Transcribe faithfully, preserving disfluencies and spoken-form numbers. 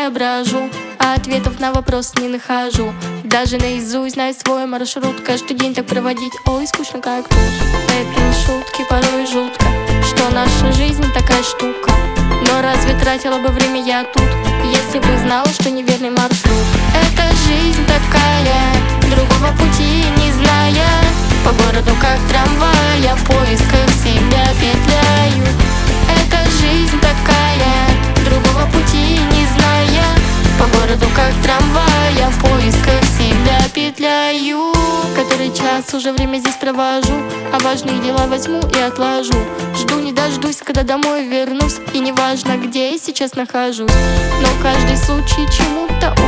я брожу, а ответов на вопрос не нахожу. Даже наизусть знаю свой маршрут. Каждый день так проводить, ой, скучно как тут. Это не шутки, порой жутко, что наша жизнь такая штука. Но разве тратила бы время я тут, если бы знала, что неверный маршрут? Эта жизнь такая, другого пути не зная, по городу как трамвай, я в поисках себя петляю. Эта жизнь такая, другого пути не зная, по городу как трамвай, я в поисках себя петляю. Который час уже время здесь провожу, а важные дела возьму и отложу. Жду не дождусь, когда домой вернусь, и неважно, где я сейчас нахожусь, но каждый случай чему-то